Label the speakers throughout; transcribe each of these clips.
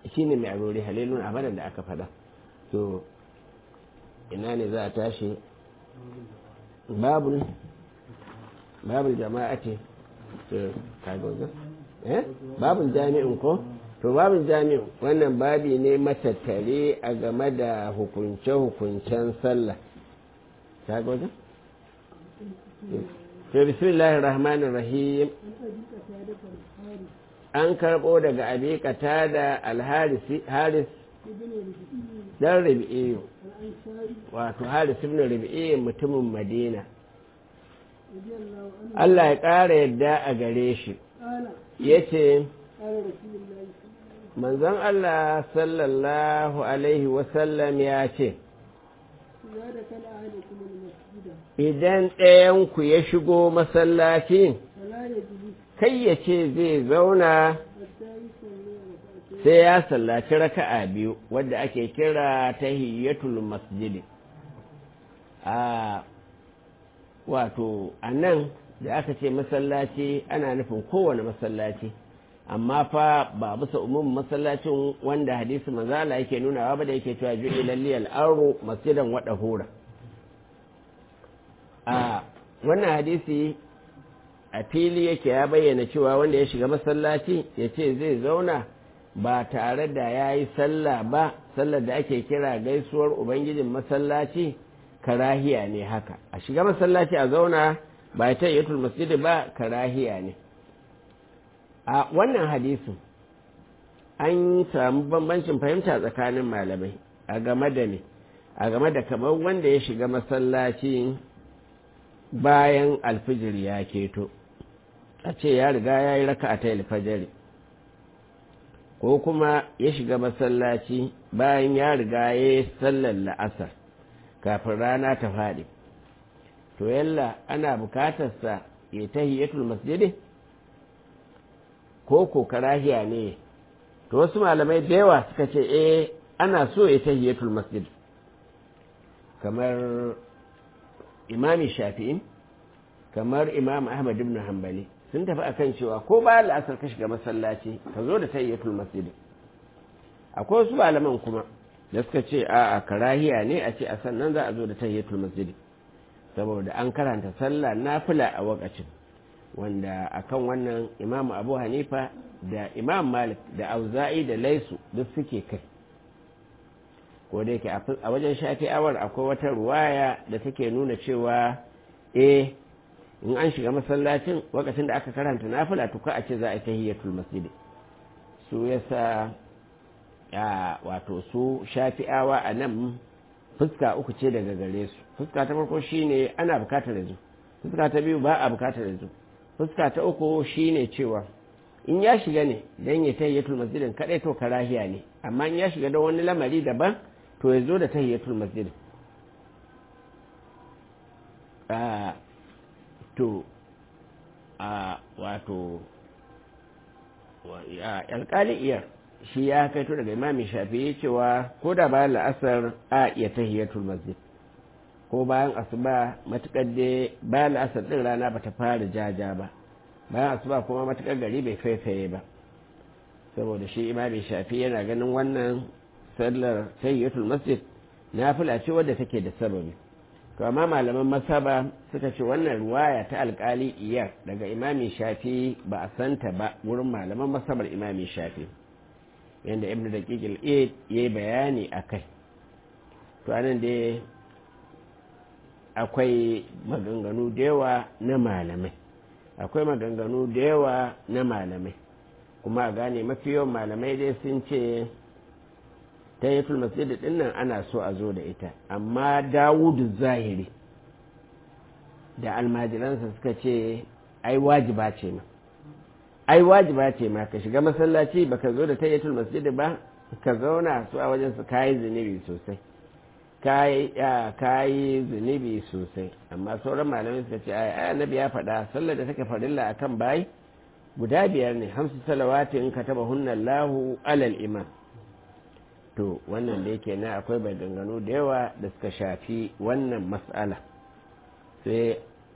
Speaker 1: shine mai arori halilun abadan da aka faɗa. To ina ne za a tashi? babul jama'a ce babul jami'in ko? To babul jami'in wannan babi ne matattare a game da hukunce-hukuncen sallah. ta goza? to bismillahir rahmanir rahim. An karɓo daga abi qatada al-haris dan rabi'i, wato haris ibn rabi'i mutumin madina, Allah ya ƙara yadda a gare shi, yace manzon Allah sallallahu alaihi wasallam ya ce, idan ɗayanku ya shigo masallaci kai ya ce zai zauna sai ya sallaci raka'a biyu wadda ake kira tahiyyatul masjid. Wato a nan da aka ce masallaci ana nufin kowane masallaci, amma fa ba bisa umumin masallacin wanda hadisi manzala yake nunawa ba da yake cewa ju'ila liyal ardu masjidan wa dahura. Wannan hadisi a fili yake ya bayyana cewa wanda ya shiga masallaci ya ce zai zauna ba tare da ya yi sallah ba, sallar da ake kira gaisuwar ubangijin masallaci karahiya ne haka. A shiga masallaci a zauna ba ta yatul masjidi ba karahiya ne. A wannan hadisin an samu bambancin fahimta tsakanin malamai a game da ne, a game da kamar wanda ya shiga masallaci bayan alfijir ya keto, a ce ya riga ya yi raka a ta alfajari, ko kuma ya shiga masallaci bayan ya riga ya yi sallar la'asar kafin rana ta faɗi. To yalla ana bukatarsa ya tahiyatul masjidi ko karahiya ne? To wasu malamai da yawa suka ce ana so ya tahiyatul masjid, kamar imami shafi'in, kamar imam ahmad ibn hanbali sun tafi akan cewa ko bayan la'asar ka shiga masallaci ka zo da tahiyatul masjid. Akwai wasu malaman kuma da suka ce a karahiya ne a ce a sannan za a zo da tahiyatul masjid, saboda an karanta sallah nafila a wakacin, wanda akan wannan imam abu hanifa da imam malik da auza'i da laisu duk suke kai. Ko da yake a wajen shafi'awar akwai wata ruwaya da take nuna cewa in an shiga masallacin wakacin da aka karanta nafila to ka a ce za a yi tahiyatul masjid. Su yasa wato su shafi'awa a nan fuska uku ce daga gare su. Fuska ta farko shine ana bukatar yanzu, fuska ta biyu ba a bukatar yanzu, fuska ta uku shine cewa in ya shiga ne dan ya tahiyatul masjidin kadai to karahiya ne, amma in ya shiga don wani lamari daban to ya zo da tahiyatul masjid. Wato alƙali iyar shi ya kaito daga imamin shafi'i cewa ko da bayan la'asar a iya tahiyatul masjid, ko bayan asuba matukar da bayan la'asar din rana bata fara jaja ba, bayan asuba kuma matukar gari bai faifaye ba, saboda shi imamin shafi'i yana ganin wannan sallar tahiyatul masjid nafila ce wadda take da sababi. To amma malaman masaba suka ce wannan ruwaya ta alƙali iyar daga imamin shafi'i ba a santa ba wurin malaman masabar imamin shafi'i, yadda ibn daqiq al-eid yayi bayani akai. To anan dai akwai maganganu da yawa na malamai, kuma a gane mafi yawan malamai dai sun ce tahiyatul masjid din nan ana so a zo da ita, amma Dawudu Zahiri da almajiransa suka ce ai wajiba ce ma ka shiga masallaci baka zo da tahiyatul masjid ba ka zauna su a wajen su kayi zunubi sosai. Amma sauran malamai suka ce ai annabi ya faɗa sallar da take farilla akan bayi guda 5 ne, 5 salawatin katabahunna Allahu alal imam. To wannan da yake na akwai maganganu da yawa da suka shafi wannan mas'ala. Sai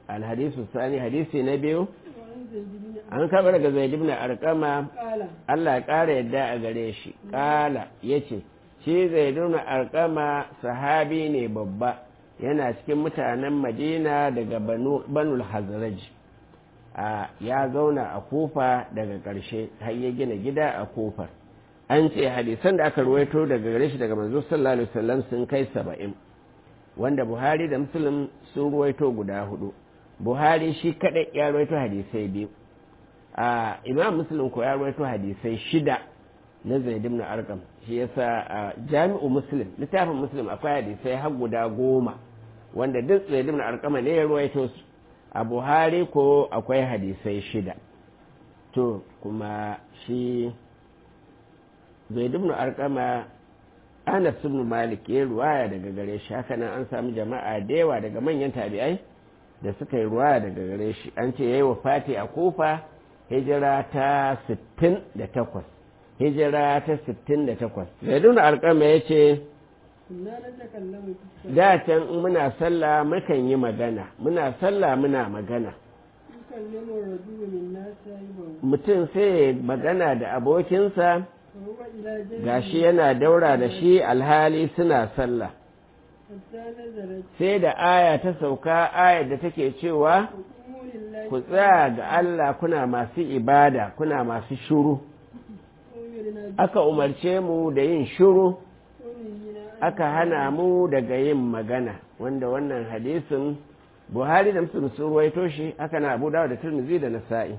Speaker 1: alhadisu sani hadisi na biyu
Speaker 2: وعن زيد بن
Speaker 1: an kaɓa daga zaid ibn arqama
Speaker 2: قال
Speaker 1: Allah ya ƙara yadda a gare shi ƙala yace shi zaid ibn arqama sahabi ne babba yana cikin mutanen Madina daga banul Hazraj ya zauna a Kufa daga ƙarshe har ya gina gida a Kufa an ce hadisan da aka ruwaito daga gare shi daga manzo sallallahu alaihi wasallam sun kai 70 wanda Buhari da Muslim sun ruwaito guda 4 Buhari shi kadai ya ruwaito hadisai 2 Imam Muslim ko ya ruwaito hadisai 6 na Zaid ibn Arqam shi yasa Jami'u Muslim littafin Muslim akwai hadisai har guda 10 wanda duk Zaid ibn Arqam ne ya ruwaito su a Buhari ko akwai hadisai 6 to kuma shi Zaid ibn Arqama Anas ibn Malik ya ruwaya daga gare shi haka nan an samu jama'a da yawa daga manyan tabi'ai da suka yi ruwaya daga gare shi an ce yayi wafati a Kufa hijira ta 68 hijira ta 68 Zaid ibn Arqama yace
Speaker 2: كنا نتكلم في الصلاة
Speaker 1: da can in muna sallah mukan yi magana muna sallah muna magana
Speaker 2: يكلم الرجل منا صاحبه
Speaker 1: mutum sai ya magana da abokinsa
Speaker 2: وهو إلى جنبه
Speaker 1: gashi yana daura da shi alhali suna sallah
Speaker 2: حتى نزلت
Speaker 1: sai da aya ta sauka ayar da take cewa
Speaker 2: وقوموا لله
Speaker 1: ku tsaya ga Allah kuna masu ibada kuna masu shuru
Speaker 2: أمرنا
Speaker 1: aka umarce mu da yin shuru
Speaker 2: بقوله
Speaker 1: aka hana mu daga yin magana wanda wannan hadisin Buhari da Muslim sun ruwaito shi aka na Abu Dawud da Tirmidhi da Nasa'i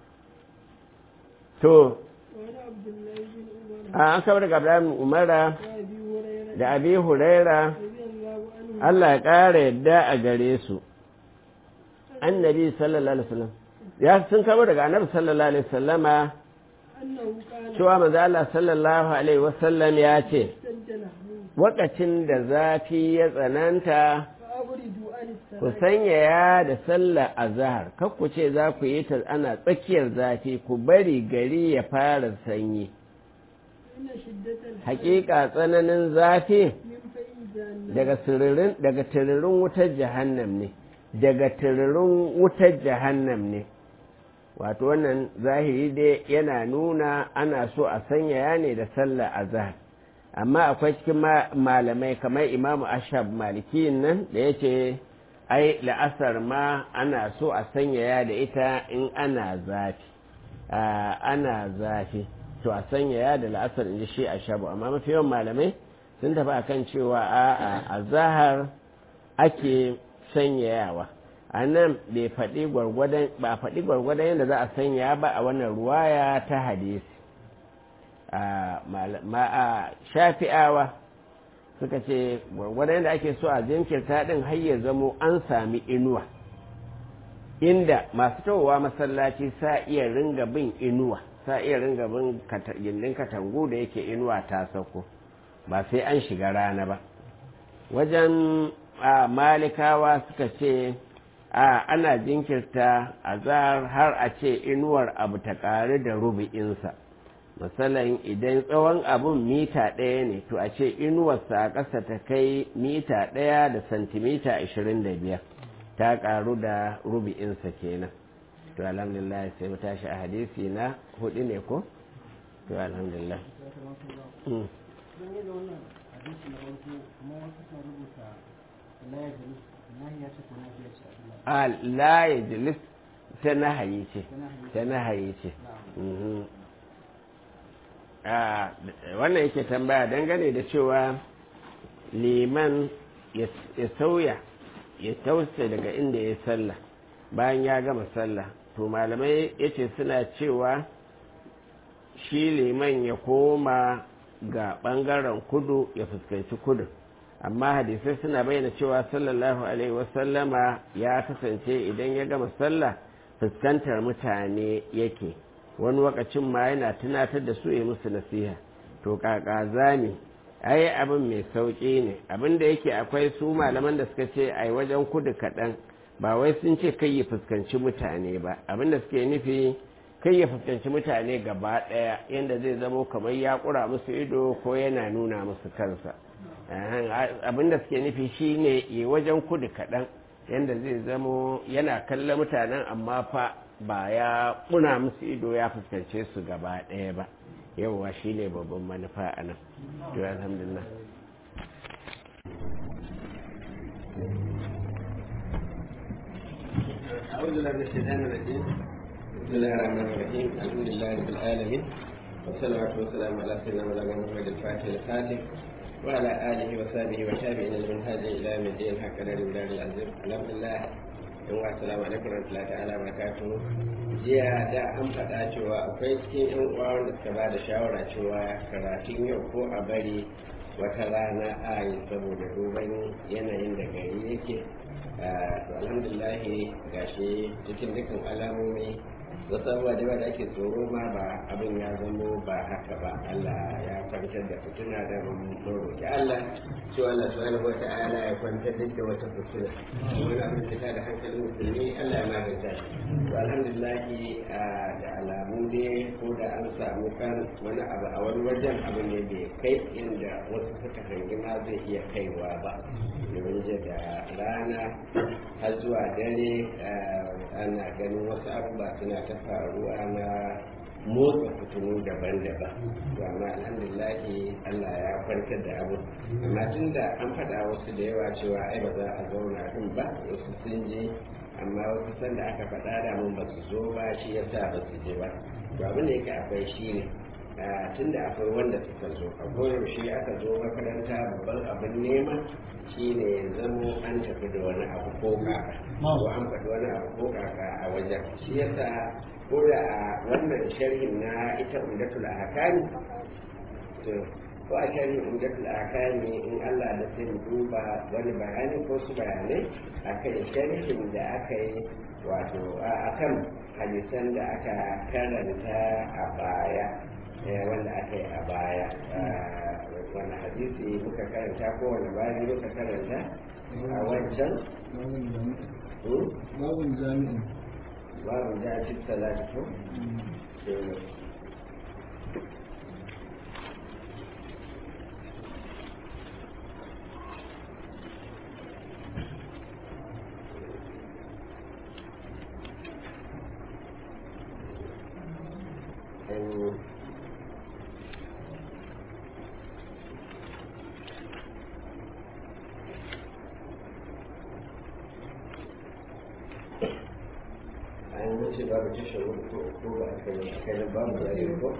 Speaker 1: to
Speaker 2: وعن عبد الله بن عمر
Speaker 1: an kabar daga Abdullahi bin Umara
Speaker 2: وأبي هريرة
Speaker 1: da Abi Huraira
Speaker 2: رضي الله عنه
Speaker 1: Allah ya ƙara yadda a gare su annabi sallallahu alaihi wasallam ya sun kabar daga annabi sallallahu alaihi wasallama
Speaker 2: أنه قال
Speaker 1: cewa manzo Allah sallallahu alaihi wasallam ya ce
Speaker 2: سجله
Speaker 1: wakacin da zafi ya tsananta
Speaker 2: فأبردوا عن
Speaker 1: ku
Speaker 2: الصلاة
Speaker 1: sanyaya da sallar azhar kar ku ce za ku yi ta ana tsakiyar zafi ku bari gari ya fara sanyi
Speaker 2: إن شدة الحر
Speaker 1: hakika tsananin zafi
Speaker 2: من فإن جهنم
Speaker 1: daga tiririn wutar jahannam ne daga tiririn wutar jahannam ne wato wannan zahiri dai yana nuna ana so a sanyaya ne da sallar azhar amma akwai cikin malamai kamar imamu ashab malikiyin nan da ya ce ai la'asar ma ana so a sanyaya da ita in ana zafi to a sanyaya da la'asar in ji shi ashabu amma mafi yawan malamai sun tafi akan cewa a zahar ake sanyayawa a nan ba faɗi gwargwadon yadda za a sanya ba a wannan ruwaya ta hadisi shafi'awa suka ce gwargwadon yadda ake so a jinkirta ɗin har ya zamo an sami inuwa inda masu tawowa masallaci sa iya ringa bin inuwa sa iya ringa bin gindin katangu da yake inuwa ta sauko ba sai an shiga rana ba wajen malikawa suka ce ana jinkirta azar har a ce inuwar abu ta ƙari da rubu'insa misalin idan tsawon abun mita 1 ne to a ce inuwarsa a ƙasa ta kai mita 1 da santimita 25 ta ƙaru da rubu'insa kenan to alhamdulillah sai mu tashi a hadisi na 4 ne ko to alhamdulillah la ya jilis ta nahayi ce wannan yake tambaya dangane da cewa liman ya sauya ya tausa daga inda ya sallah bayan ya gama sallah to malamai yace suna cewa shi liman ya koma ga ɓangaren kudu ya fuskanci kudu amma hadisai suna bayyana cewa sallallahu alaihi wasallama ya kasance idan ya gama sallah fuskantar mutane yake wani wakacin ma yana tunatar da su ya musu nasiha to kaka zami ai abin mai sauƙi ne abin da yake akwai su malaman da suka ce ai wajen kudu kaɗan ba wai sun ce kai ya fuskanci mutane ba abin da suke nufi kai ya fuskanci mutane gaba ɗaya yadda zai zamo kamar ya ƙura musu ido ko yana nuna musu kansa abin da suke nufi shine ya wajen kudu kaɗan yanda zai zamo yana kallon mutanen amma fa ba ya ƙuna musu ido ya fuskance su gaba ɗaya ba yauwa shi ne babban manufa a nan to alhamdulillah أعوذ بالله من الشيطان الرجيم بسم الله الرحمن الرحيم الحمد لله رب العالمين والصلاة والسلام على سيدنا مولانا محمد الفاتح الفاتح وعلى آله وصحبه وتابعين لمن هذه إلى يوم الدين حق لله العظيم الحمد لله assalamu alaikum warahmatullahi ta'ala barakatuh jiya da an faɗa cewa akwai cikin yan uwa wanda suka ba da shawara cewa karatun yau ko a bari wata rana a yi saboda duban yanayin da gari yake to alhamdulillah gashi cikin dukkan alamomi wasu abubuwa da ake tsoro ma ba abin ya zamo ba haka ba Allah ya kwantar da fituna da mun roƙi Allah cewa Allah subhanahu wata'ala ya kwantar da wata fituna wani abin da ta da hankalin musulmi Allah ya magance shi to alhamdulillah da alamu ne ko da an samu kan wani abu a wani wajen abu ne bai kai inda wasu suka hangi ma zai iya kaiwa ba domin da rana har zuwa dare ana ganin wasu abubuwa suna ta faruwa na motsa fitinu daban-daban to amma alhamdulillahi Allah ya kwantar da abu amma tun da an faɗa wasu da yawa cewa ai ba za a zauna din ba wasu sun je amma wasu sanda aka faɗa da mun ba su zo ba shi yasa ba su je ba to abin da yake akwai shi ne tun da akwai wanda suka zo a koyaushe aka zo makaranta babban abin nema shine zamo an tafi da wani abu ko kaka ko an faɗi wani abu ko kaka a wajen shi yasa ko da a wannan sharhin na ita umdatul ahkami to ko a sharhin umdatul ahkami in Allah da sai mu duba wani bayani ko su bayanai akan sharhin da aka yi wato akan hadisan da aka karanta a baya wanda aka yi a baya wani hadisi muka karanta ko wani bayan muka karanta a wancan
Speaker 2: babun jami'in
Speaker 1: babun jami'in salatu ce babu tashar ko ba a kai babu da yi ko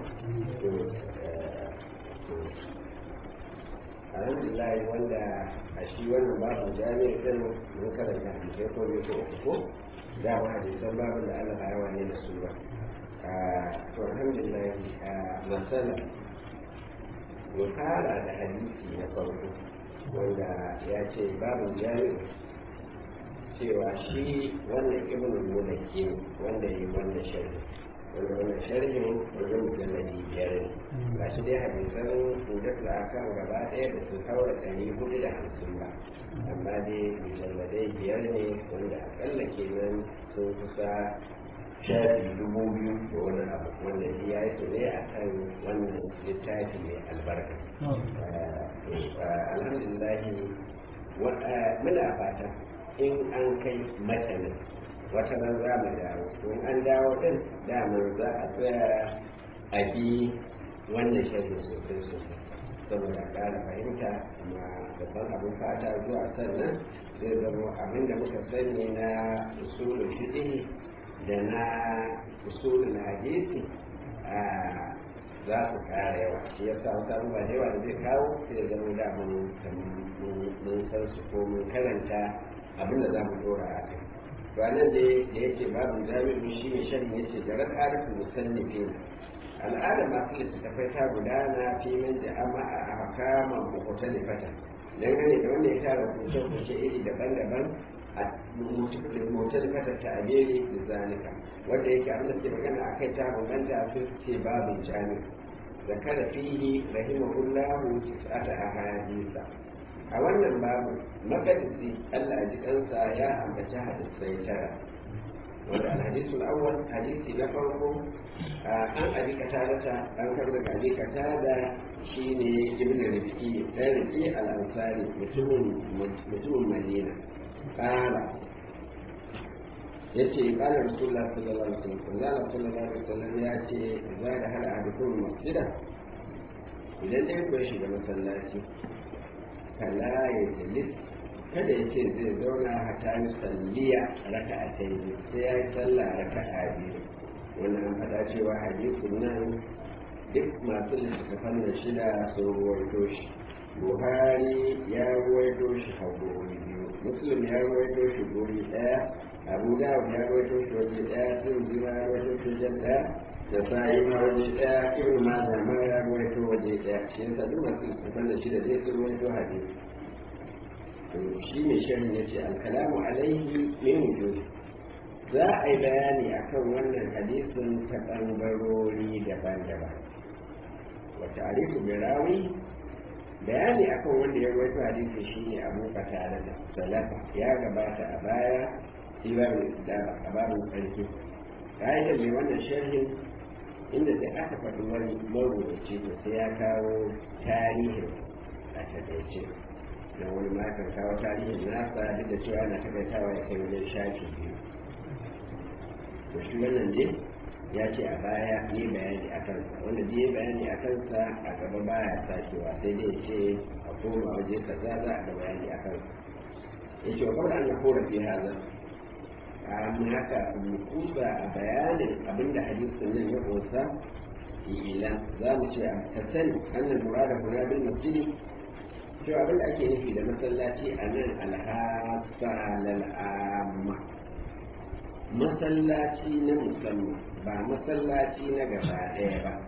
Speaker 1: alhamdulillah wanda a shi wannan babu jami'ar din mun karanta hadisai ko ne ko ko da ma hadisan babu da Allah ya wane da su ba to alhamdulillah masala mu fara da hadisi na farko wanda ya ce babu jami'ar cewa shi wannan ibn al-mulaki wanda yi wannan sharhi wanda wannan sharhin wajen mujalladi biyar ne ga shi dai hadisan hujjat da aka gaba ɗaya da sun haura 450 ba amma dai mujalladai biyar ne wanda akalla kenan sun kusa shafi 2000 da wani abu wanda ya yi su ne a kan wannan littafi mai albarka alhamdulillah muna fata in an kai matanin wata ran za mu dawo in an dawo din damar za a tsaya a bi wannan shirin sosai sosai saboda ƙara fahimta kuma babban abin fata zuwa sannan zai zama abin da muka sani na usulul fiqh da na usulul hadisi za su ƙara yawa shi yasa wasu abubuwa da yawa da zai kawo sai zama da mun san su ko mun karanta abin da za mu dora a kai to a nan da yake babu jami'in shi ne shan yace da raka'atul musannifin al'ada masu littattafai ta gudana filin da amma a hakaman mukhtalifata dangane da wanda ya tara kuce iri daban-daban a mukhtalifata ta abiri da zalika wanda yake abin da ke magana a kai ta bambanta su ce babu jami'in zakara fihi rahimahullahu tis'ata ahadisa a wannan babu makadisi Allah ji kansa ya ambaci hadisai tara wanda alhadisul awwal hadisi na farko an abi katada an karɓi ga abi katada shine ibn rifki dan rifki al-ansari mutumin Madina qala yace qala rasulullah sallallahu alaihi wasallam qala sallallahu alaihi wasallam yace za da hal ahadukum masjida idan dai ku shiga masallaci kala ya jalis kada ya ce zai zauna hata yi salliya raka'a ta yi sai ya yi sallah raka'a biyu wannan an faɗa cewa hadisin nan duk masu littattafan da shida sun ruwaito shi buhari ya ruwaito shi a gori biyu muslim ya ruwaito shi gori ɗaya abu dawud ya ruwaito shi waje ɗaya tirmidhi ya ruwaito shi waje ɗaya da sa'i ma waje ɗaya ibnu majah ma ya ruwaito waje ɗaya shi yasa duk masu littattafan da shida zai sun ruwaito hadisi shi ne shirin ya ce alkalamu alaihi min wujuh za a yi bayani akan wannan hadisin ta ɓangarori daban-daban wata arifu birawi bayani akan wanda ya rawaito hadisin shine abu qatada da salafa ya gabata a baya ibabul islam a babin sarki ka'idar mai wannan sharhin inda da aka faɗi wani marubuci to sai ya kawo tarihin a taƙaice don wani makon kawo tarihin nasa duk da cewa na takaitawa ya kai wajen shafi biyu to shi wannan ne ya ce a baya yi bayani a kansa wanda zai yi bayani a kansa a gaba baya sakewa sai dai ce a koma waje kaza za a ga bayani a kansa ya ce wa kawai an na kora fi haza amma haka mu kusa a bayanin abinda hadisin nan ya ƙunsa ila za mu ce a sani annan murada kuna bil masjidi cewa abin da ake nufi da masallaci a nan alhassa lal'amma masallaci na musamman ba masallaci na gaba ɗaya ba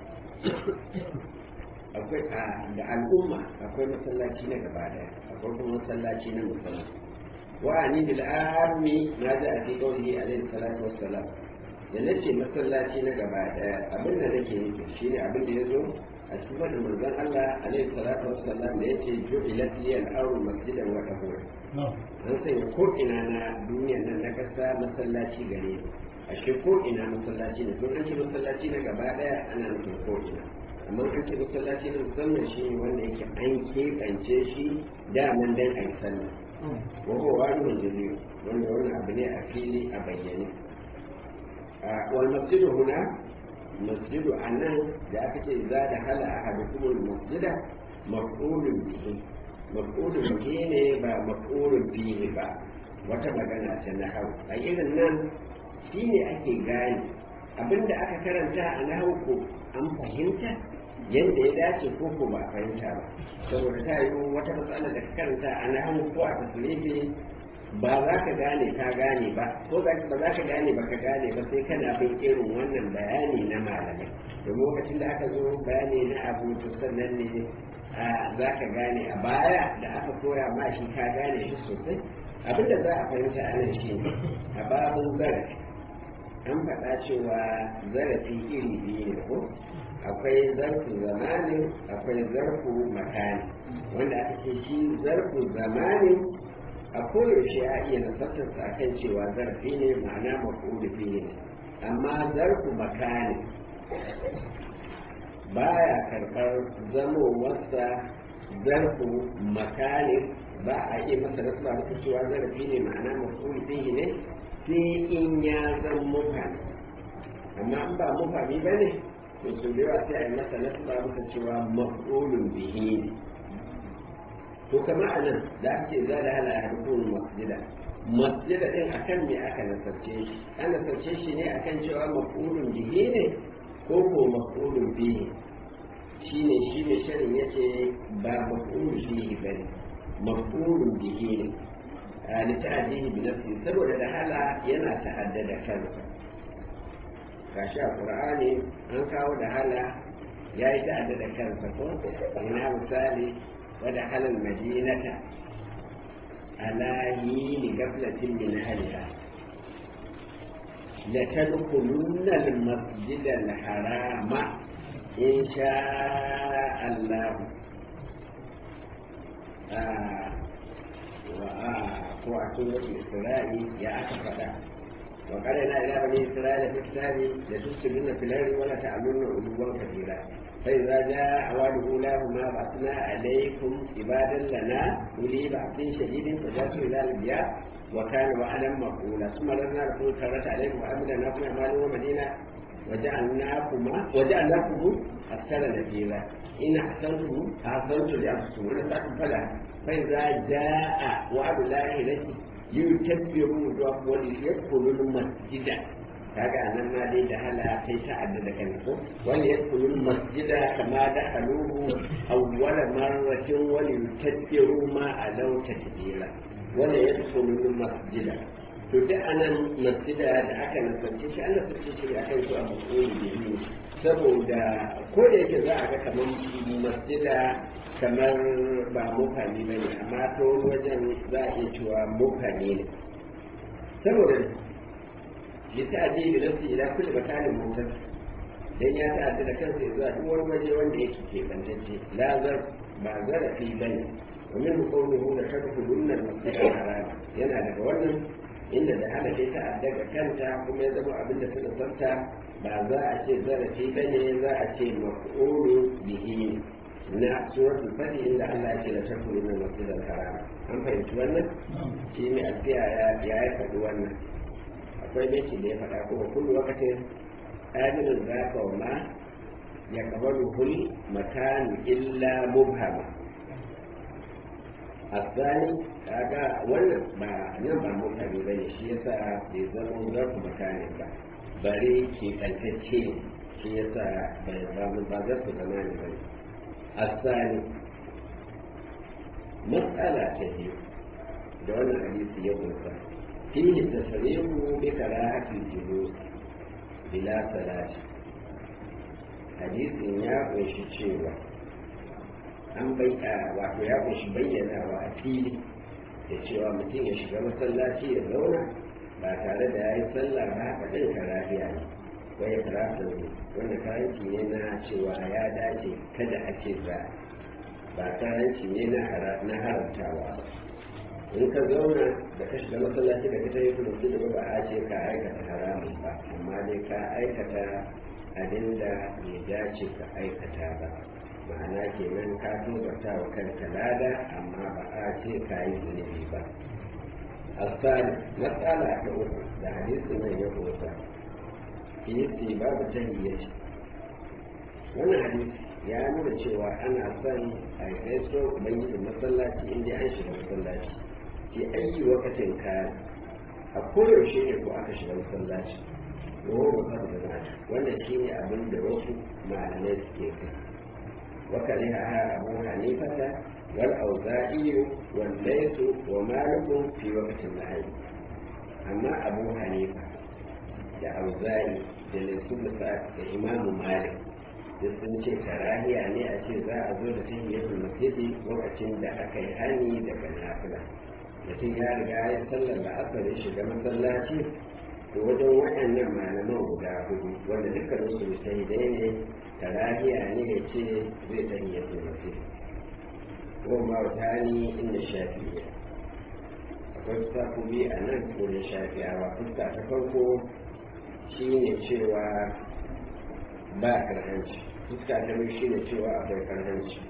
Speaker 1: akwai da al'umma akwai masallaci na gaba ɗaya akwai kuma masallaci na musamman wa'ani bil armi na ji a fi kawai alaihi salatu wassalam da nace masallaci na gaba ɗaya abin da nake nufi shine abin da ya zo a cikin wannan manzon Allah alaihi salatu wassalam da yace ju'ilat li al-ardu masjidan wa tahura an sanya ko ina na duniyar nan na kasa masallaci gare ashe ko ina masallaci ne don an ce masallaci na gaba daya ana nufin ko ina amma an ce masallaci na musamman shi ne wanda yake an keɓance shi daman dan a yi sallah wa huwa wani jami'u wanda wannan abu ne a fili a bayyane wal masjidu huna masjidu a nan da aka ce za da hala a hadukumul masjida maf'ulun bihi maf'ulun bihi ne ba maf'ulun bihi ba wata magana ta nahawu a irin nan shi ne ake gane abinda aka karanta a nahawu ko an fahimta yadda ya dace ko ko ba fahimta ba saboda ta yi wata matsala da ka karanta a nahawu ko a tasirifi ba za ka gane ka gane ba ko ba za ka gane ba ka gane ba sai kana bin irin wannan bayani na malamai domin lokacin da aka zo bayani na abu to sannan ne za ka gane a baya da aka koya ma shi ka gane shi sosai abinda za a fahimta a nan shi a babin zarafi an faɗa cewa zarafi iri biyu ne ko akwai zarfu zamanin akwai zarfu makani wanda aka ce shi zarfu zamanin a koyaushe a iya nasartarsa a kan cewa zarafi ne ma'ana maƙudufi ne amma zarfu makani baya karɓar zamowarsa zarfu makani ba a iya masa rasuwa da cewa zarafi ne ma'ana maƙudufi ne sai in ya zan mufami amma in ba mufami ba ne to su da yawa sai a yi masa rasuwa masa cewa maƙudun bihi ne to kama a nan da ake za da hala a rukun masjida din akan me aka nasarce shi an nasarce shi ne akan cewa maf'ulun bihi ne ko ko maf'ulun bihi shine shi ne sharin yace ba maf'ulun bihi bane maf'ulun bihi ne ali ta'dihi bi nafsi saboda da hala yana ta'addada kansa gashi a qur'ani an kawo da hala yayi ta'addada kansa ko ina misali ودخل المدينة على حين غفلة من أهلها لتدخلن المسجد الحرام إن شاء الله وأتوبة الإسراء يا أخفدا وقالنا إلى بني إسرائيل في الكتاب لتفسدن في الأرض ولا تعلن علوا كثيرا فإذا جاء أوان أولاهما بعثنا عليكم عبادا لنا أولي بأس شديد فجاسوا إلى الأنبياء وكان وعدا مفعولا ثم ردنا لكم الكرة عليكم وأمدناكم أموالا ومدينة وجعلناكم أكثر نفيرا إن أحسنتم لأنفسكم وإن أسأتم فلا فإذا جاء وعد الله التي ليتبروا وليدخلوا المسجد kaga anan ma dai da hala sai ta addada kan ko wal yadkhulul masjida kama dakhaluhu awwala marratin wal yutadbiru ma alaw tadbira wal yadkhulul masjida to da anan masjida da aka nasance shi Allah sai shi akan su abu biyu saboda ko da yake za a ga kamar masjida kamar ba mufani bane amma to wajen za a iya cewa mufani ne saboda لتأدي بنفسه إلى كل مكان ممتد لأن يتأدي لكنسه إذا هو الوجه وانده كيف أنتجي لا ذر ما ذر في بني ومنه قوله لتدخلن المسجد الحرام ينادى قولنا إن دهال شيء تأدى كانت كما يذهب أبدا سنصرت ما ذا أشيء ذر في بني ذا أشيء مفعول به na suratul fadi inda Allah ya ce la tadkhuluna al-masjid al-haram an fahimci wannan shi ne alfiya ya faɗi wannan akwai baiti da ya faɗa kuma kullu wakatin aminin zaka wa ma ya kabaru hul makanu illa mubhama asali kaga wannan ba nan ba mutane bane shi yasa bai zama zarfu makanin ba bare ke kantacce shi yasa bai zama ba zarfu zamani bane asali mas'ala ta biyu da wannan hadisi ya kunsa فيه التصريح بكراهة الجلوس بلا صلاة حديث يا ƙunshi cewa an wato ya ƙunshi bayyanawa a fili da cewa mutum ya shiga masallaci ya zauna ba tare da ya yi sallah ba haka ɗin karahiya ne wai ya karata ne wanda karanci ne na cewa ya dace kada a ce ba karanci ne na haramtawa ba in ka zauna da ka shiga masallaci da ka tafi kudu da ba a ce ka aikata haramun ba amma dai ka aikata abin da bai dace ka aikata ba ma'ana kenan ka tozarta wa kanka lada amma ba a ce ka yi zunubi ba asali matsala ta uku da hadisin nan ya kusa fi babu tahiyyaci wannan hadisi ya nuna cewa ana son a yi gaisuwar ubangijin masallaci inda an shiga masallaci fi ayi wakatin kayan a koyaushe ne ko aka shiga masallaci wani ba da mata wannan shi ne abin da wasu malamai suke kai wakali ha abu hanifata wal auza'i wal laysu wa malikun fi wakatin nahi amma abu hanifa da auza'i da laysu da imamu malik duk sun ce karahiya ne a ce za a zo da tahiyyatul masjidi lokacin da aka yi hani daga nafila mutum ya riga ya sallar da asar ya shiga masallaci to wajen waɗannan malaman guda hudu wanda dukkanin su shahidai ne karahiya ne ya ce zai tahiyyatul masjidi ko ma wata ni inda shafi'iyya akwai fuska kuma a nan wurin shafi'awa fuska ta farko shine cewa ba karhanci fuska ta mai shi ne cewa akwai karhanci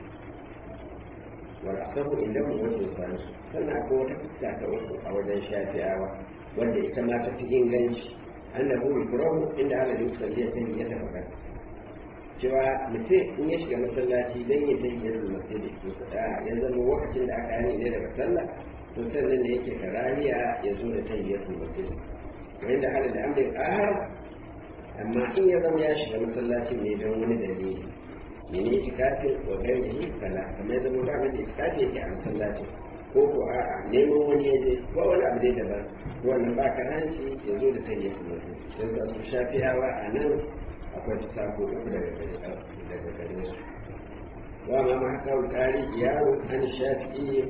Speaker 1: wani asabu inda mu wajen sani sannan akwai wata fuska ta uku a wajen shafi'awa wanda ita ma ta fi inganci annabu mikrohu inda ala yi salliya ta yi ya tafi cewa mutum in ya shiga masallaci don ya tafi yadda masjidi ya zama lokacin da aka yi ne daga sallah to sannan da yake karariya ya zo da tahiyatul masjid wanda hada da amrin ahar amma in ya zama ya shiga masallaci ne don wani dalili mene itikafin wa gairihi kala kamar ya zama ba da itikafi yake a masallaci ko ko a'a neman wani ya je ko wani abu dai daban wannan ba karanci ya zo da tahiyatul masjid sai da su shafiyawa a nan akwai sako uku daga gare su wa ma haka alƙali yaro an shafi'i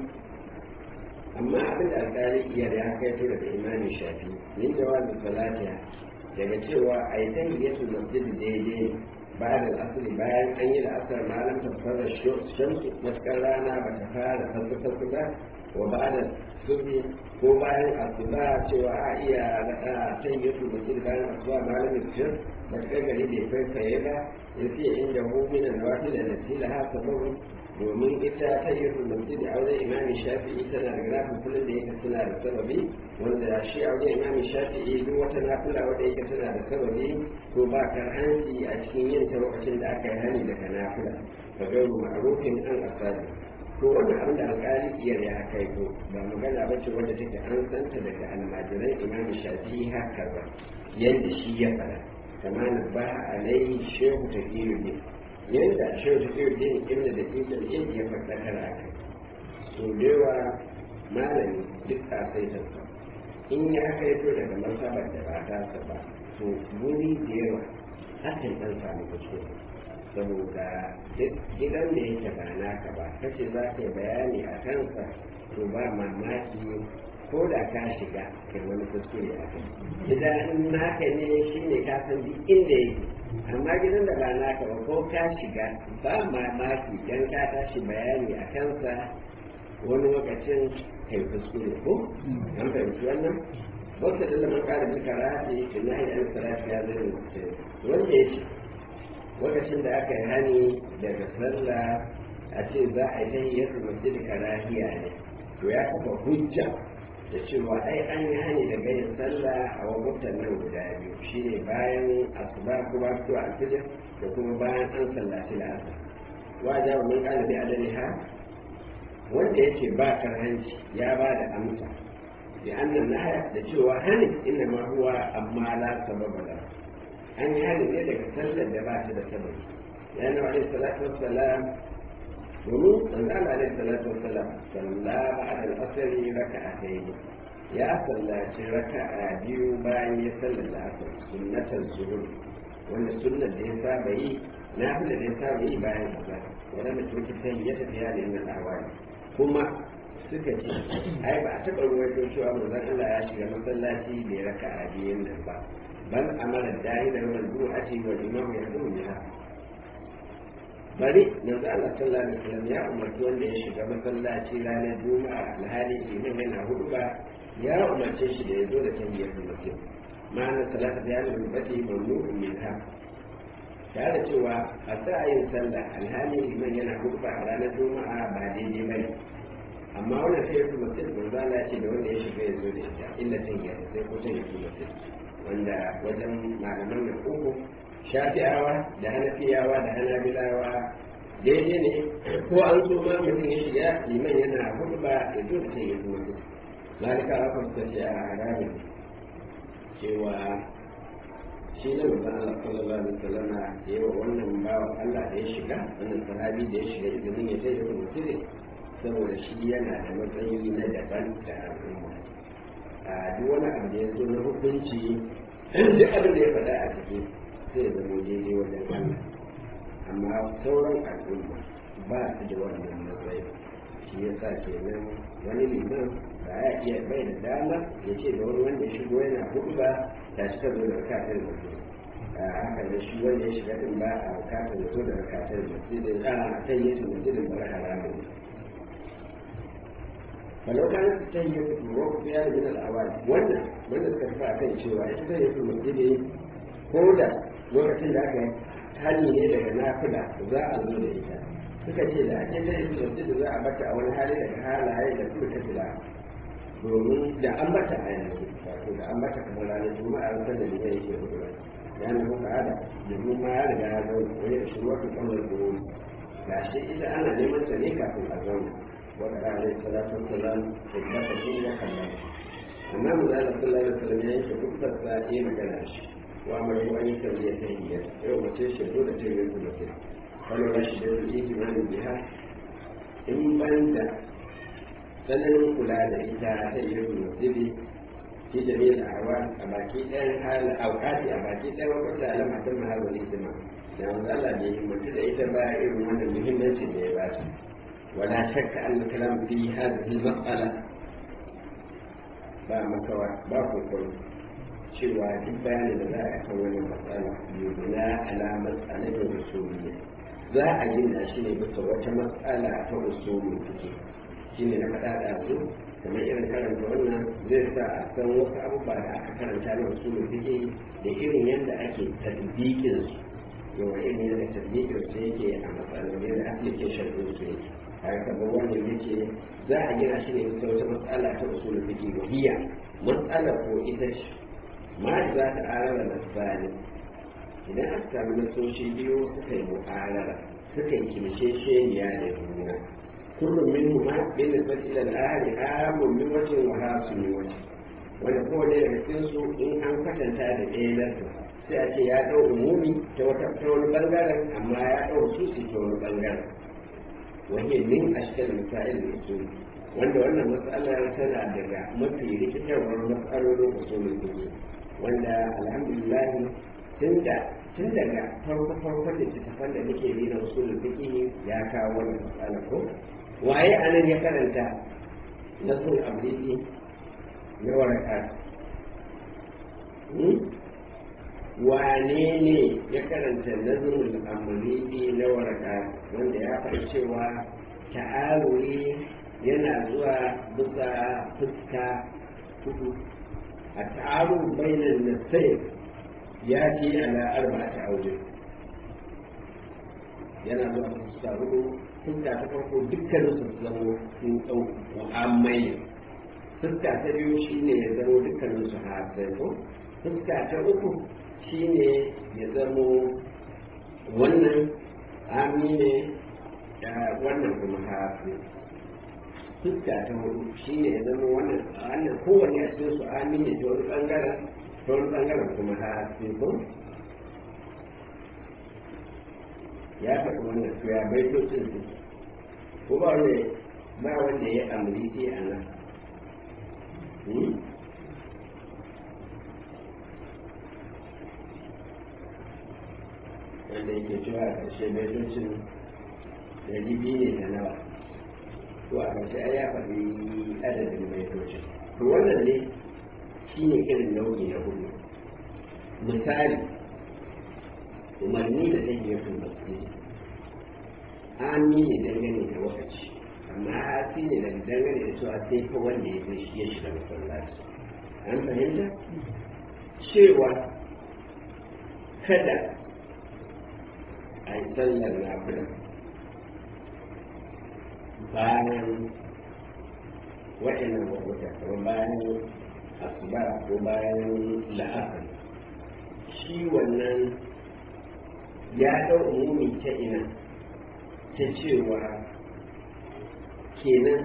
Speaker 1: amma abin da alƙali iya da haka ya tura da imamin shafi min jawabin salatiya daga cewa a yi tahiyyatul masjid daidai bayan al'asri bayan an yi la'asar malam tafsara shamsu maskar rana ba ta fara sassu ba wa ba'da subhi ko bayan asuba cewa a iya tayyatul masjid bayan asuba malamin sir matakan gari bai faifaye ba ya ce inda hu minan nawafil da nasila ha sababu domin ita tayyatul masjid a wajen imami shafi'i tana da grafin kullum da yake tana da sababi wanda shi a wajen imami shafi'i duk wata nafila wanda yake tana da sababi ko ba karhanci a cikin yin ta lokacin da aka yi hani daga nafila ka gairu ma'arufin an asali to wannan abin da alƙali iyar ya kai ko ba magana ba ce wanda take an santa daga almajiran imam shafi'i haka ba yadda shi ya fara kama na ba alai shehu taqiyuddin yadda shehu taqiyuddin ibn da ibn ya faɗa kara kai so dewa malami duk a sai ta in ya kai to daga masabar da ba ta ba to wuri da yawa hakan dan samu kuskure saboda gidan da yake ba naka ba kace za ka yi bayani a kansa to ba mamaki ko da ka shiga kai wani kuskure a kan idan naka ne shi ne ka san duk inda yake amma gidan da ba naka ba ko ka shiga ba mamaki dan ka tashi bayani a kansa wani lokacin kai kuskure ko an fahimci wannan wasu da lamar ƙara duka rafi da na hanyar sarrafi ya zai rubuce wanda ya ce lokacin da aka yi hani daga sallah a ce za a yi tahiyyar masjid karahiya ne to ya kafa hujja da cewa ai an yi hani daga yin sallah a wabutan nan guda biyu shine bayan asuba ko ba su alfijir da kuma bayan an sallaci la'asar wajen wa mun kana bi adaliha wanda yake ba karhanci ya ba da amsa bi annan nahaya da cewa hani inna ma huwa amma la sababa la an yi hali ne daga sallar da ba ta da sababi ya na wa alaihi salatu wassalam domin manzala alaihi salatu wassalam salla ba'da al-asr raka'atayn ya sallaci raka'a biyu bayan ya sallalla asr sunnatul zuhur wanda sunnar da ya saba yi nafila da ya saba yi bayan azhar wanda mutum sai ya tafiya da yin al'awari kuma suka ce ai ba a taɓa ruwaito cewa manzon Allah ya shiga masallaci bai raka'a biyun nan ba bal amara dahilan wal du'ati wal imam yahdum biha bari manzo Allah sallallahu alaihi wasallam ya umarci wanda ya shiga masallaci ranar juma'a alhali liman yana hudba ya umarce shi da ya zo da tahiyatul masjid ma'ana salatu da yana rubati mamnu'un minha tare da cewa a sa'ayin sallah alhali liman yana hudba a ranar juma'a ba daidai bane amma wannan tahiyatul masjid manzo Allah ce da wanda ya shiga ya zo da ita illa tahiyatul sai ko tahiyatul masjid wanda wajen malaman da uku shafi'awa da hanafiyawa da hanabilawa daidai ne ko an so ma mutum ya shiga liman yana hudba da zo da tahiyatul masjid malika aka suka ce a harabi cewa shi ne mutum Allah sallallahu alaihi wasallam ya yi wa wannan bawan Allah da ya shiga wannan sahabi da ya shiga izinin ya tahiyatul masjid saboda shi yana da matsayi na daban da al'umma a duk wani abu da ya zo na hukunci duk abin da ya faɗa a ciki sai ya zama daidai wajen Allah amma sauran al'umma ba su da wannan matsayi shi ya sa kenan wani liman ba ya iya bai da dama ya ce da wani wanda ya shigo yana hudu ba ta shi ka zo da rakatar mutum haka da shi wanda ya shiga din ba a bukatar da zo da rakatar mutum a kan yi mutum bar haramun فلو كانت التهيئة في الوقت في هذا من الأوائل وانا تكفى أكن شوى التهيئة في المسجد كودا وقت ذاك هل يلي نافلة za a zo da ita suka ce da ake ta yi sosai za a bata a wani hali daga halaye da kuma ta fila domin da an bata a yanzu wato da an bata kamar ranar juma'a wata da ita yake hudu ya na kuka ada domin ma ya riga ya zauna wani da shi wata kamar gobe ga shi ita ana neman ta ne kafin a zauna wanda alaihi salatu wassalam ya bata shi ya kalla amma mu da sallallahu alaihi wasallam ya yi dukkan sa ya magana shi wa mai wani tarbiyya ta hiyya yau mace shi zo da tayyar da mutum wani rashi da yi imanin biha in banda sanin kula da ita ta yi musulmi fi jami'in awa a baki ɗayan halin auƙati a baki ɗayan wakata alama ta mahawar hidima da wanzu Allah bai himmatu da ita ba irin wannan muhimmanci da ya bata wala shakka an kalam fi hadhihi mas'ala ba makawa ba kokon cewa duk bayanin da za a kan wannan matsala yubna ala mas'alatin usuliyya za a gina shi ne bisa wata matsala ta usulun fiqh shi ne na faɗa da su kamar irin karanta wannan zai sa a san wasu abubuwa da aka karanta na wasu da suke da irin yadda ake tadbikin su yawa irin yadda tadbikin su yake a matsalolin da application ɗin su yake har kamar wannan yake za a gina shi ne bisa wata matsala ta usulul fiqh wahiya matsala ko ita ce ma za ta arara da tsani idan aka samu nasoshi biyu suka yi mu'arara suka yi kimshesheniya da juna kullum min ma bin nisbati ila al-ahli amun min wajhin wa hasu min wajhin wanda kowane daga cikin su in an kwatanta da ɗaya nasu sai a ce ya ɗau umumi ta wani bangaren amma ya ɗau susi ta wani bangaren wani min ashkal misa'il usul wanda wannan mas'alar tana daga mafi rikitarwar mas'alolin usulul fiqh wanda alhamdulillah tun daga farko da littattafan da muke bi na usulul fiqh ya kawo wannan mas'alar ko waye anan ya karanta nasul abridi na waraka wane ne ya karanta nazul abridi na waraka wanda ya faɗi cewa ta'aruri yana zuwa bisa fuska hudu a ta'arur bainan nasai ya ce ala arba'ata aure yana zuwa fuska hudu fuska ta farko dukkanin su zama sun ɗau mu'ammai fuska ta biyu shine ya zama dukkanin su hasai ko fuska ta uku shine ya zama wannan amine wannan kuma hasai fuska ta hudu shine ya zama wannan kowanne a cikin su amine ta wani bangaren kuma hasai ko ya faɗi wannan to ya baitocin su ko ba wanda ya amriti a nan wanda yake cewa a ƙarshe baitocin ɗari biyu ne da nawa to a ƙarshe ai ya faɗi adadin baitocin to wannan ne shi ne irin nau'i na hudu misali umarni da zai yi masjidi ami ne dangane da wakaci amma hasi ne da dangane da cewa sai fa wanda ya zai ya shiga masallaci an fahimta cewa kada a yi sallar nafila bayan waɗannan wakuta kuma bayan asuba ko bayan la'asar shi wannan ya ɗau umumi ta ina ta cewa kenan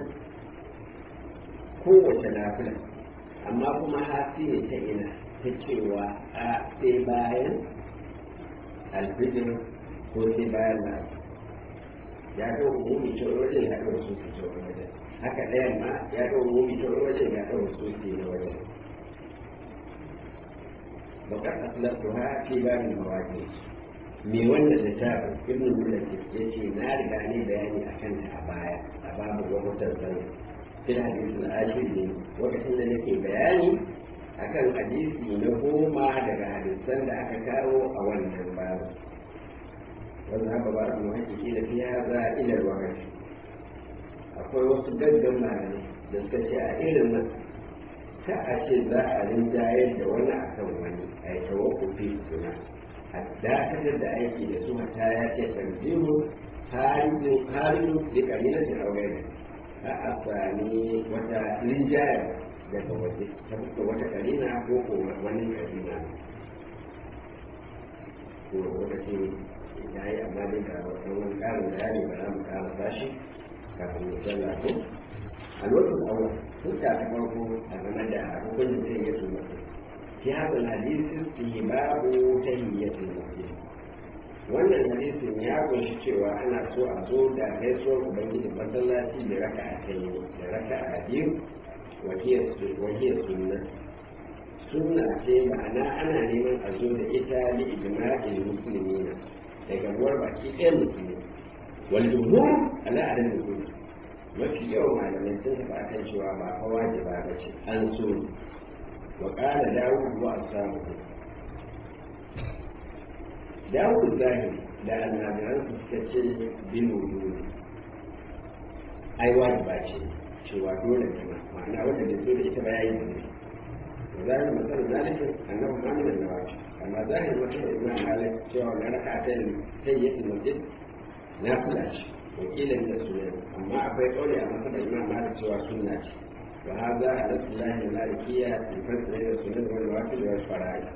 Speaker 1: kowace nafila amma kuma hasi ne ta ina ta cewa a sai bayan alfijir ko sai bayan lafi ya ɗau umumi ta wajen ya ɗau su ta wajen haka ɗayan ma ya ɗau umumi ta wajen ya ɗau su na wajen bakar asalatuwa fi babin mawaƙi me wannan littafin ibn mulaki ya ce na riga ne bayani a kanta a baya a babu rahoton sani fil hadisul ashir ne lokacin da nake bayani akan hadisi na 10 daga hadisan da aka kawo a wannan babu wanda haka ba mu hakiki da fiya za ila wakati akwai wasu gaggan malamai da suka ce a irin nan ta a ce za a rinjayar da wani akan wani a yi tawakkufi suna a dakatar da aiki da su ta ya ce tanzihu harin da kamilatin aure a a sami wata rinjayar daga waje ta fuska wata kalina ko wani kalina ko wata ce ya yi amma dai ga wani karin bayani ba za mu kara sashi kafin mu sallah ko a lokacin aure sun ta farko a game da hukuncin sai ya su mutum في هذا الحديث استهباب تهية المسجد wannan hadisin ya kunshi cewa ana so a zo da gaisuwar ubangiji masallaci da raka'a biyu wahiyar sunna ce ma'ana ana neman a zo da ita li ijma'il muslimina daga ruwar baki ɗayan musulmi wal jumhur ala adam al mafi yawan malamai sun tafi akan cewa ba fa wajiba ba ce an so وقال داود وأصحابه داود الظاهري لأن الناظرين تستشير بالوجود ai wajiba ce cewa dole ne ma'ana wanda bai zo da ita ba yayi da وظاهر مثل ذلك أنه ما من النوافل أما ظاهر مثل الإمام مالك سوى ركعتين تحية المسجد نافلة وقيل من السنن أما أبي قولي مثل الإمام مالك سوى سنة وهذا على الله المالكية في فصل بين السنن والنوافل والفرائض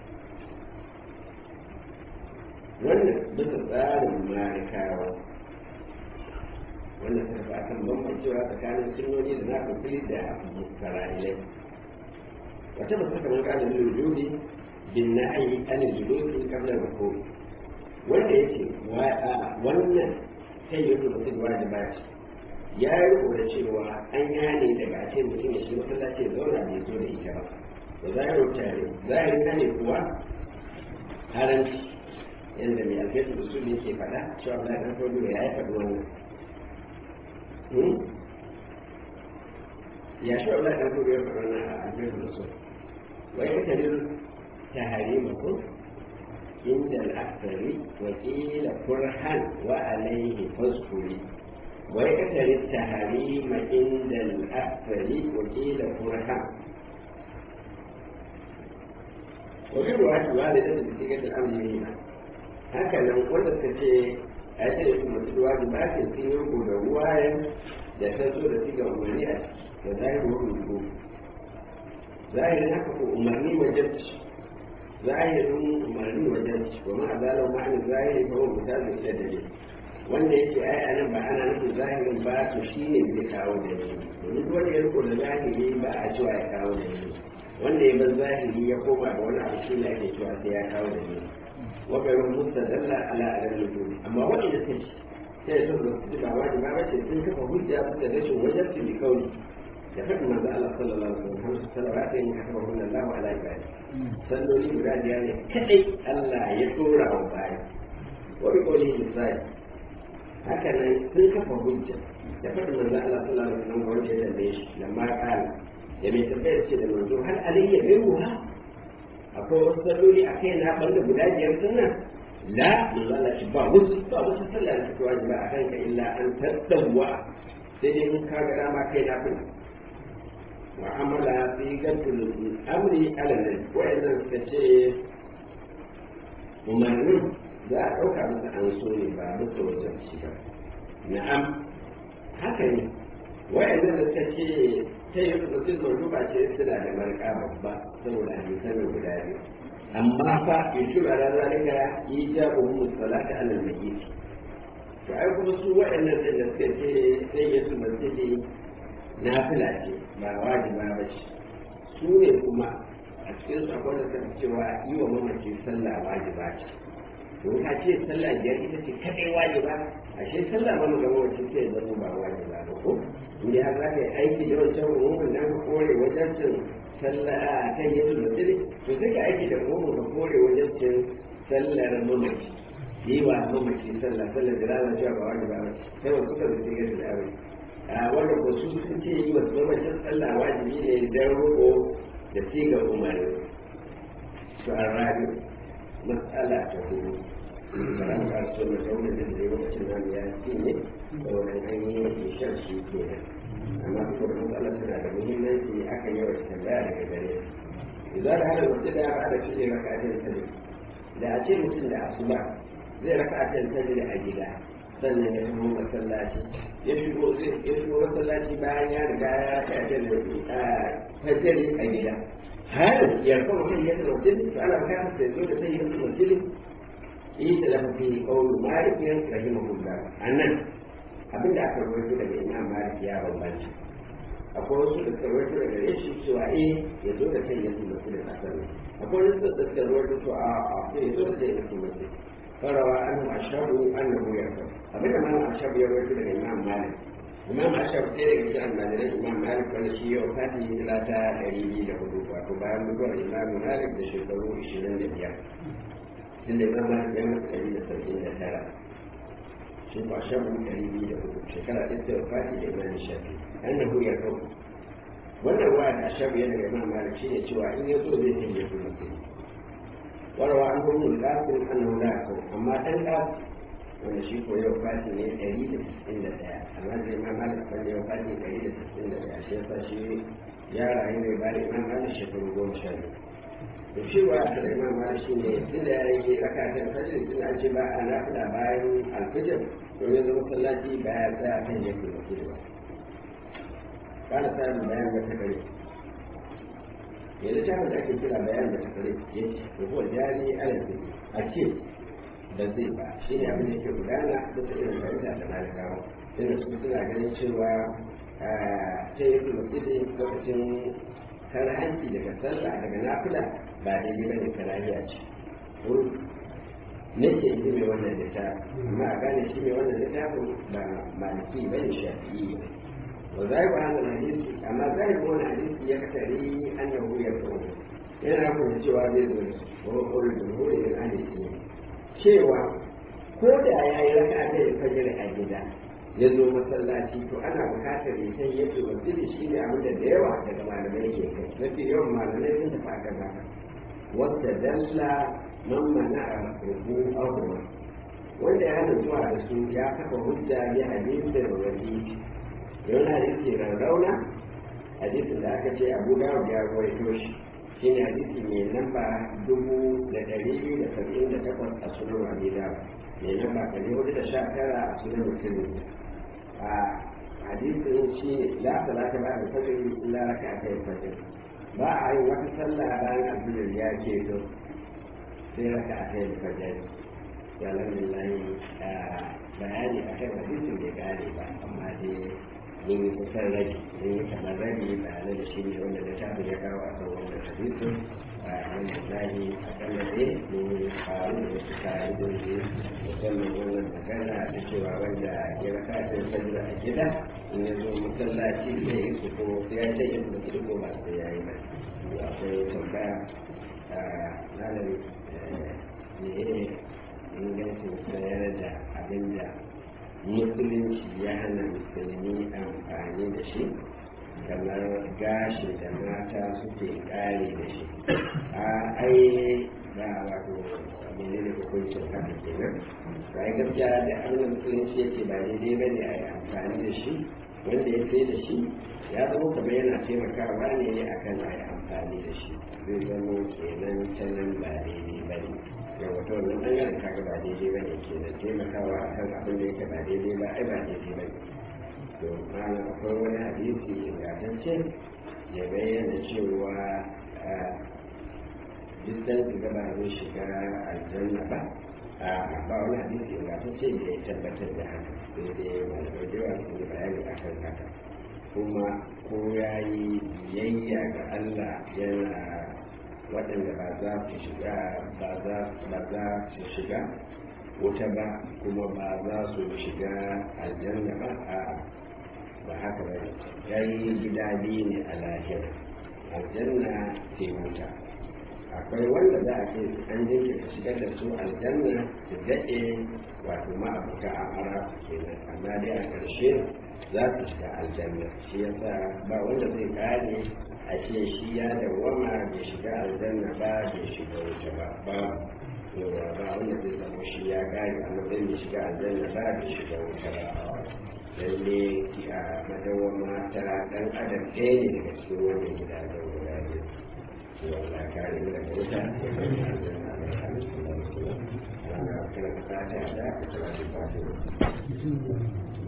Speaker 1: wannan bisa tsarin malikawa wanda suka fi akan bambancewa tsakanin sunnoni da nafilfili da fara'ilai wata ba suka man kada lullubi bin na'ayi an julusi qabla ruku wanda yake wannan sai ya rubuta da wajiba ce ya riko da cewa an yane daga ce mutum ya shi masallaci ya zauna bai zo da ita ba da zahirin ne kuwa haranci yadda mai alfaitu da su ne ke faɗa cewa ba ɗan faudu ya yi faɗi wannan ya shi wa ɗan faudu ya faɗi wannan a alfaitu da su wai ka tarin taharimakum inda al'akari wa ƙila kurhan wa alaihi faskuri wai ka tarin taharima inda al'akari wa ƙila kurhan wa kan ruwa shi wa da ɗan da cikin al'amuri haka nan wanda suka ce a ce da kuma su duwa ba ke sun yi da ruwayen da ta zo da siga umarni a da zahirin rubutu zahirin haka ko umarni wajen zahirin umarni wajen kuma a zalar ma'anin zahiri ko misali da dare wanda yake ai anan ba ana nufin zahirin ba to shine zai kawo da ne domin duk wanda ya riko da zahiri ba a cewa ya kawo da ne wanda ya bar zahiri ya koma da wani abu shi ne ake cewa sai ya kawo da ne وغير مستدل على عدم الوجود اما وجد السجد سيصل الاتباع واجب بس ان كفى هجه بتدرس وجدت بقوله يفهم ما قال صلى الله عليه وسلم 5 صلوات كتبهن الله على عباده صلوا لي مراد يعني كدي الله يدور وباي وبقوله الصائم هكذا ان كفى هجه يفهم ما قال صلى الله عليه وسلم وجد ليش لما قال يمين تفسير المنظور هل علي بروها akwai wasu salloli a kai na banda guda biyar sunan la manzala shi ba wasu sallah da suka wajiba a kanka illa an tattawa sai dai mun kaga dama kai na fi wa amala fi gatul amri ala nan wa'annan suka ce umarnin za a ɗauka masa an so ne ba musu wajen shi ba na'am haka ne wa'annan da suka ce ta yi mutum manduba ce suna da marka babba saboda hadisan guda biyu amma fa yusuf ala zalika ijabu musallati ala al-mayyit to ai kuma su wa'annan da suka ce sai ya su masjidi nafila ce ba wajiba ba ce su ne kuma a cikin su akwai da suka cewa yi wa mamaci sallah wajiba ce to ka ce sallah biyar ita ce kadai wajiba ashe sallah ba mu ga mamaci sai zama ba wajiba ba ko inda har za ka yi aiki da wancan umumin nan ka kore wajen cin sallah kan yi masjidi to sai ka aiki da umumin ka kore wajen cin sallar mamaci yi wa mamaci sallar da rana cewa ba wajiba ba sai wasu suka zai ga da aure wanda ko su sun ce yi wa mamacin sallah wajibi ne don roƙo da sigar umarni to an rabi matsala ta hudu karan kaso na zaune da zai lokacin nan ya ci ne da wani hanyoyi shan shi ke nan amma kuma matsala tana da muhimmanci akan yawan tambaya daga gare idan da hada mutum da ba da fiye raka'atin sani da a ce mutum da asuba zai raka'atin sani a gida sannan ya shigo masallaci ya shigo masallaci bayan ya riga ya raka'atin fajiri a gida har yarfa mutum ya zama mutum to ana bukatar sai zo da sai ya zama mutum يتلف في قول مالك رحمه الله أن abinda aka rawaito daga Imam Malik ya bambanta akwai wasu da suka rawaito daga gare shi cewa ya zo da kai ya zo da kasar akwai wasu da suka rawaito to a ya zo da kai ya zo da farawa annu ashabu annahu yarfa abinda Imam Ashabu ya rawaito daga Imam Malik Imam Ashabu sai daga cikin almajiran Imam Malik wanda shi ya wafati hijira ta 204 wato bayan mutuwar Imam Malik da shekaru 25 tunda ya zama da yana 179 shi ba shabu 204 shekara ɗin ta wafati da imam shafi annahu ya kawo wannan ruwa da shabu yana da imam malik shi ne cewa in ya zo zai tafiye su mutum warawa an kuma yin kafin annahu la kawo amma ɗan wanda shi ko ya wafati ne 191 amma da imam malik wanda ya wafati sa shi ya rayu ne bayan imam malik shekaru 12 to shi wa da imam malik shi ne tunda ya yi rakatan fajr tunda an ce ba a nafila bayan alfijir domin zama masallaci ba ya tsaya kan yake da ba kana samun bayan da ta kare ya littafin da ake kira bayan da ta kare ya ce ko jari alaƙi a ce ba zai ba shi ne abin da yake gudana da ta irin fahimta da malikawa inda su suna ganin cewa ta yi kuma tsiri lokacin karhanci daga sallah daga nafila ba daidai ba ne karahiya ce nake yi mai wannan littafin amma a gane shi mai wannan littafin ba maliki ba ne shafi'i ne وذلك هذا الحديث أما ذلك هو الحديث يقتضي أنه يكون yana kuma cewa zai zo da kuma ƙorin jumhuri da ahli sunna cewa ko da ya yi raka ta yi fajr a gida ya zo masallaci to ana buƙatar ya san yadda wasili shi ne abin da yawa daga malamai ke kai mafi yawan malamai sun tafi akan haka wanda dalla man mana a rubu ahuma wanda ya hana zuwa da su ya kafa hujja ya hadisi da wani don hadisi rarrauna hadisin da aka ce abu dawud ya rawaito shi shine hadisi mai lamba 278 a sunan abi dawud mai lamba 419 a sunan muslim a hadisin shi la salata ba da fajr illa rak'atay fajr ba a yi wata sallah bayan alfajr ya ce to sai rak'atay fajr ya lallahi bayani akan hadisin bai gane ba amma dai mun yi kusan rabi mun yi kamar rabi bayanai da shi ne wanda da tafi ya kawo a kan wannan hadisin a wanda zahi a kalla ne mun yi faru da wasu ka'idoji musamman wannan magana da cewa wanda ya raka ta sajda a gida in ya zo masallaci da ya yi ko ya ce ya kuma kuɗi ko ba sai ya yi ba akwai tambaya malami ne ingancin sayar da abin da musulunci ya hana musulmi amfani da shi kamar gashi da mata suke kare da shi ai ba wato mene ne hukuncin haka kenan ba ai gaskiya da abin musulunci yake ba daidai ba ne a yi amfani da shi wanda ya sai da shi ya zama kamar yana taimakawa ne akan a yi amfani da shi zai zama kenan ta nan ba daidai ba ne yau wato wannan ɓangaren kaga ba daidai ba ne kenan taimakawa akan abin da yake ba daidai ba ai ba daidai ba ne to malam akwai wani hadisi ingantacce ya bayyana cewa dukkan su gaba zai shiga aljanna ba ba wani hadisi ingantacce da ya tabbatar da haka sai dai malamai da yawa sun yi bayani akan haka kuma ko ya yi biyayya ga Allah yana waɗanda ba za su shiga wuta ba kuma ba za su shiga aljanna ba ba haka ba yayi gida biyu ne a lahira aljanna ce wuta akwai wanda za a ce an jinkirta shigar da su aljanna su daɗe wato ma'abuta a ara kenan amma dai a ƙarshe za su shiga aljanna shi yasa ba wanda zai kare a ce shi ya dawwama bai shiga aljanna ba bai shiga wuta ba wanda zai zama shi ya kare amma zai bai shiga aljanna ba bai shiga wuta ba lalle a madawwama ta dan adam ɗaya ne daga cikin wannan gidajen guda biyu والله كان من الوجه ومن الجنة عليه الصلاة والسلام أنا كنت أتعدى في